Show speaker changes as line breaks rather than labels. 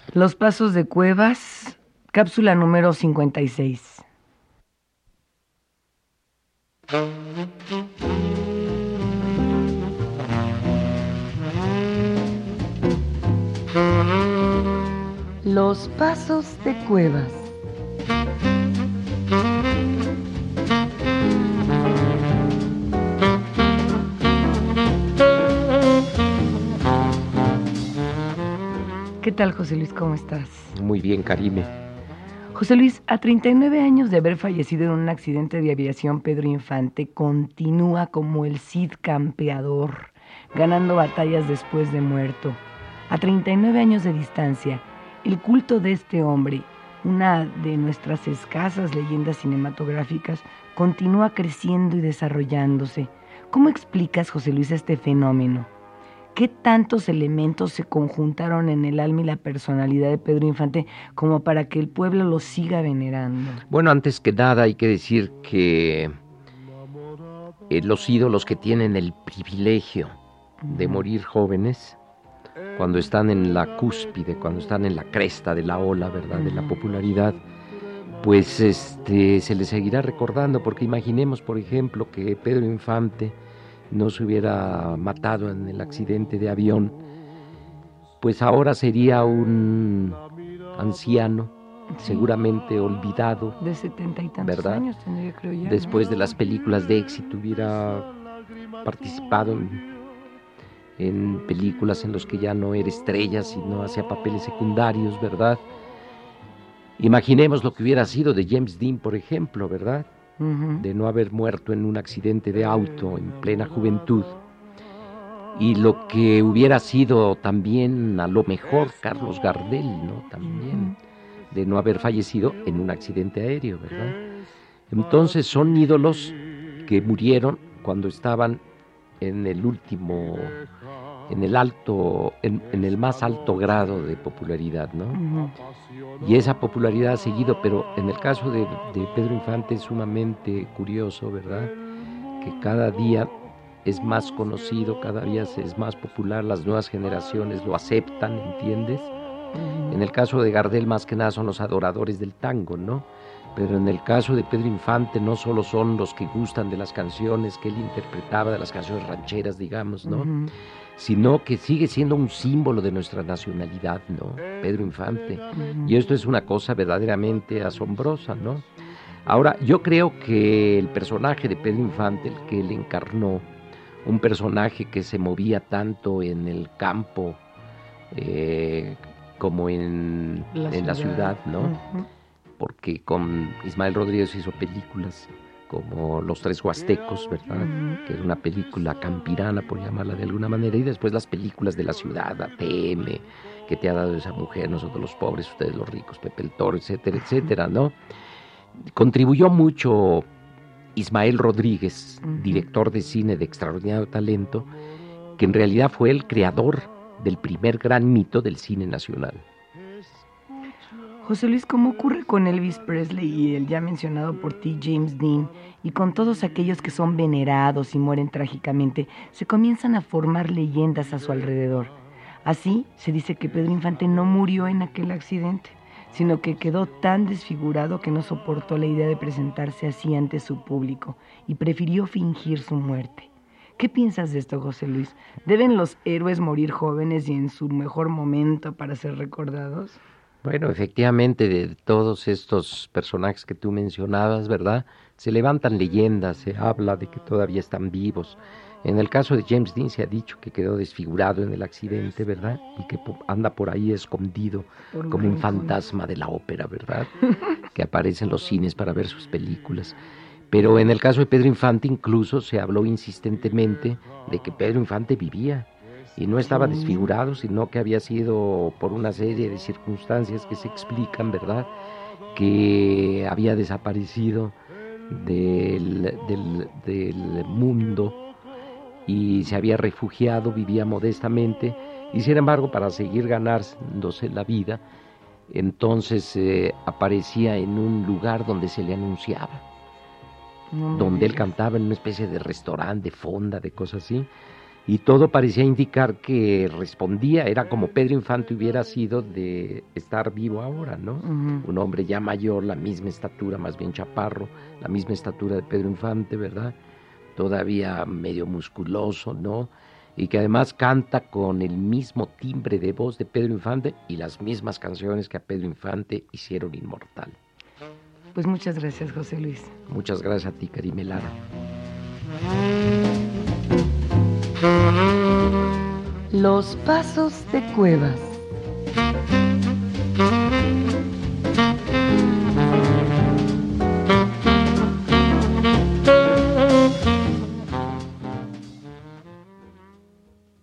Los Pasos de Cuevas, cápsula número 56. Los Pasos de Cuevas. ¿Qué tal, José Luis? ¿Cómo estás?
Muy bien, Karime.
José Luis, a 39 años de haber fallecido en un accidente de aviación, Pedro Infante continúa como el Cid campeador, ganando batallas después de muerto. A 39 años de distancia, el culto de este hombre, una de nuestras escasas leyendas cinematográficas, continúa creciendo y desarrollándose. ¿Cómo explicas, José Luis, este fenómeno? ¿Qué tantos elementos se conjuntaron en el alma y la personalidad de Pedro Infante como para que el pueblo lo siga venerando?
Bueno, antes que nada hay que decir que los ídolos que tienen el privilegio de morir jóvenes, cuando están en la cúspide, cuando están en la cresta de la ola, ¿verdad?, de la popularidad, pues se les seguirá recordando, porque imaginemos, por ejemplo, que Pedro Infante no se hubiera matado en el accidente de avión, pues ahora sería un anciano, seguramente olvidado,
de 70 y tantos
¿verdad?
años tendría, creo ya,
Después
¿no?
de las películas de éxito hubiera participado en películas en las que ya no era estrella, sino hacía papeles secundarios, ¿verdad? Imaginemos lo que hubiera sido de James Dean, por ejemplo, ¿verdad? De no haber muerto en un accidente de auto en plena juventud, y lo que hubiera sido también a lo mejor Carlos Gardel, ¿no? También, de no haber fallecido en un accidente aéreo, ¿verdad? Entonces son ídolos que murieron cuando estaban en el último, en el más alto grado de popularidad, ¿no? Y esa popularidad ha seguido, pero en el caso de Pedro Infante es sumamente curioso, ¿verdad? Que cada día es más conocido, cada día es más popular, las nuevas generaciones lo aceptan, ¿entiendes? En el caso de Gardel, más que nada son los adoradores del tango, ¿no? Pero en el caso de Pedro Infante no solo son los que gustan de las canciones que él interpretaba, de las canciones rancheras, digamos, ¿no? Sino que sigue siendo un símbolo de nuestra nacionalidad, ¿no? Pedro Infante. Y esto es una cosa verdaderamente asombrosa, ¿no? Ahora, yo creo que el personaje de Pedro Infante, el que él encarnó, un personaje que se movía tanto en el campo como en la ciudad, ¿no? Porque con Ismael Rodríguez hizo películas como Los Tres Huastecos, ¿verdad? Que es una película campirana, por llamarla de alguna manera, y después las películas de la ciudad, ATM, que te ha dado esa mujer, nosotros los pobres, ustedes los ricos, Pepe el Toro, etcétera, etcétera, ¿no? Contribuyó mucho Ismael Rodríguez, director de cine de extraordinario talento, que en realidad fue el creador del primer gran mito del cine nacional.
José Luis, ¿cómo ocurre con Elvis Presley y el ya mencionado por ti James Dean y con todos aquellos que son venerados y mueren trágicamente? Se comienzan a formar leyendas a su alrededor. Así se dice que Pedro Infante no murió en aquel accidente, sino que quedó tan desfigurado que no soportó la idea de presentarse así ante su público y prefirió fingir su muerte. ¿Qué piensas de esto, José Luis? ¿Deben los héroes morir jóvenes y en su mejor momento para ser recordados?
Bueno, efectivamente, de todos estos personajes que tú mencionabas, ¿verdad? Se levantan leyendas, se habla de que todavía están vivos. En el caso de James Dean se ha dicho que quedó desfigurado en el accidente, ¿verdad? Y que anda por ahí escondido como un fantasma de la ópera, ¿verdad? Que aparece en los cines para ver sus películas. Pero en el caso de Pedro Infante incluso se habló insistentemente de que Pedro Infante vivía y no estaba desfigurado, sino que había sido por una serie de circunstancias que se explican, ¿verdad?, que había desaparecido del mundo y se había refugiado, vivía modestamente, y sin embargo, para seguir ganándose la vida, entonces aparecía en un lugar donde se le anunciaba, donde él cantaba en una especie de restaurante, de fonda, de cosas así, y todo parecía indicar que respondía, era como Pedro Infante hubiera sido de estar vivo ahora, ¿no? Un hombre ya mayor, la misma estatura, más bien chaparro, la misma estatura de Pedro Infante, ¿verdad? Todavía medio musculoso, ¿no? Y que además canta con el mismo timbre de voz de Pedro Infante y las mismas canciones que a Pedro Infante hicieron inmortal.
Pues muchas gracias, José Luis.
Muchas gracias a ti, Karime Lara.
Los pasos de Cuevas.